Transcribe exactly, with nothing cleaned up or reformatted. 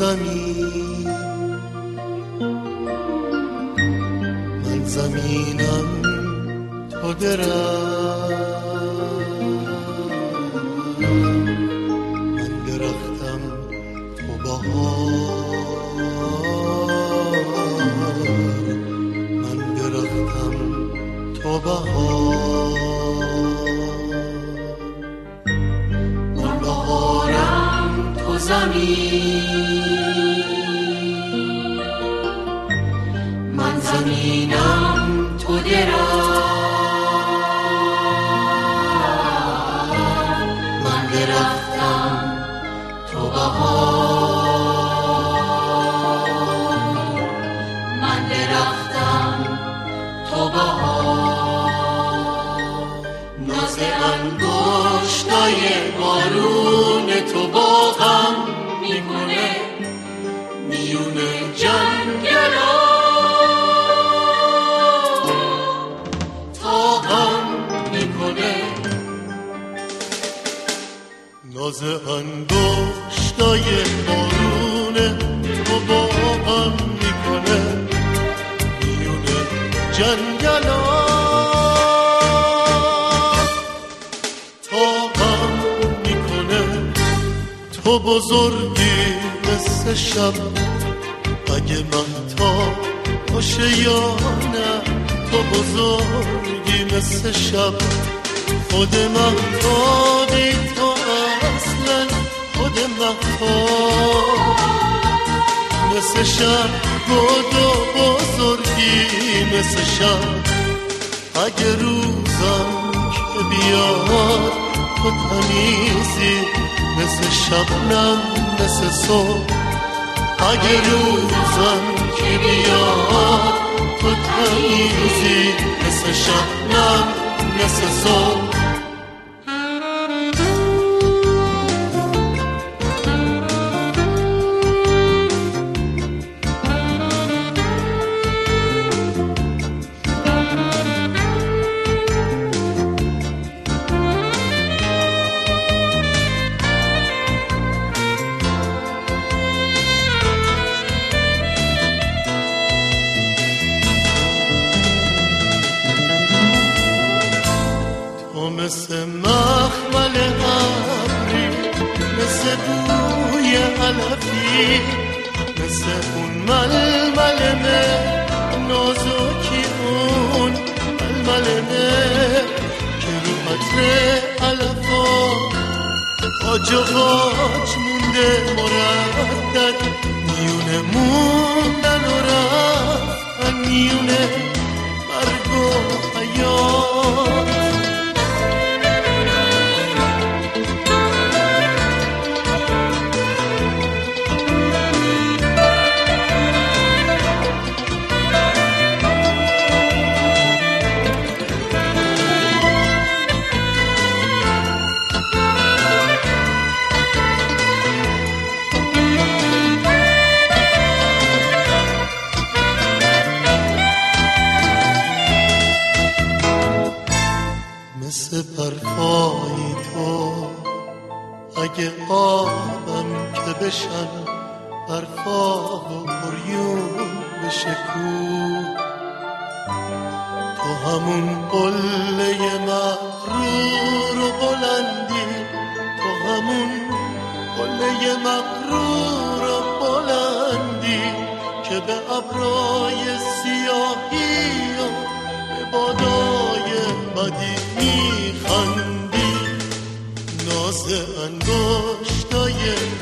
زمین، من زمینم تو درم، من درختم تو بهار، من درختم تو بهار، من بهارم تو زمین، من زمینم تو درم، من درختم تو بهار، من درختم تو بهار، ناز انگشتای بارون تو باغم میکنه میون جنگلا، تاهم میکنه ناز انگشتای بارون تو باغم میکنه میون جنگلا، تاهم میکنه تو بزرگی مثل شب، اگه محتا باشه یا نه، تو بزرگی مثل شب، خود محتابی تو اصلا، خود محتاب مثل شب، خود بزرگی مثل شب، اگه روزم که بیاد تو تمیزی مثل شبنم مثل صبح، اگه روزم که بیاد تو تمیزی مثل شبنم مثل صبح. مثل مخمل ابری، مثل بوی علفی، مثل اون ململمه نازکی، اون ململمه که رو عطر علفا آج و قاج مونده مردد، میونه موندن و رفتن میونه مرگ و حیات، مثل برفای تو اگه آبم که بشن، برفا و بریون بشه کو، تو همون قله مغرور و بلندی، تو همون قله مغرور و بلندی که به ابرای سیاهی و به بادای بدی میخندی، ناز انگشتای